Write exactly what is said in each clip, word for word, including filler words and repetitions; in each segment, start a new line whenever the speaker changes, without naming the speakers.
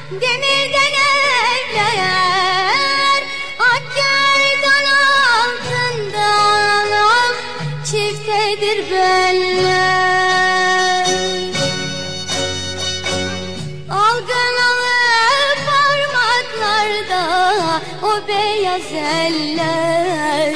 demirden evler, akgerdan altından çiftedir beller. Algınalı parmaklarda o beyaz eller,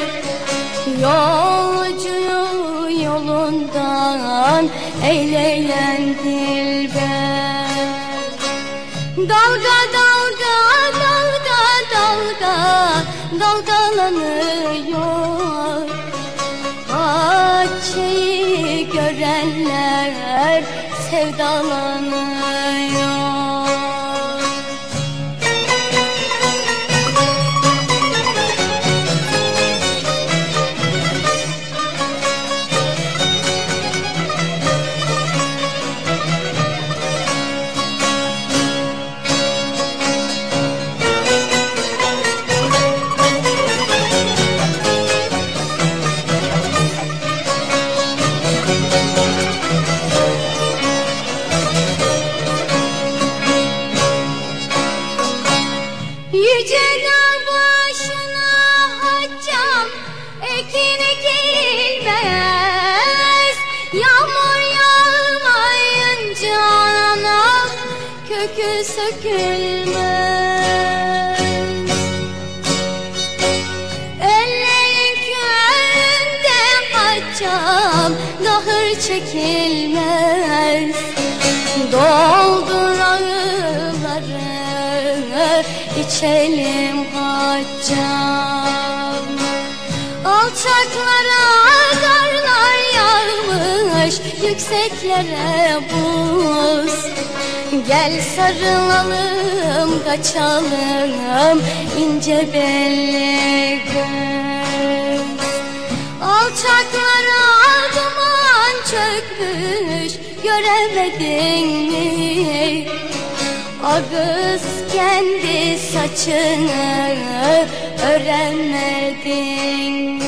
yolcuyu yolundan eyleyen dilber. Dalga dalga dalga dalga dalgalanıyor, Hatice'yi görenler sevdalanıyor. Yüce dağ başına haccam, ekin ekilmez. Yağmur yağmayınca anam kökü sökülmez. Ellerin köründe haccam, dahır çekilmez. Doldur ağıları, içelim haccam. Alçaklara karlar yağmış, yükseklere buz. Gel sarılalım, kaçalım ince belli göz. Alçaklara duman çökmüş, göremedin mi? Ağız kendi saçını öremedin.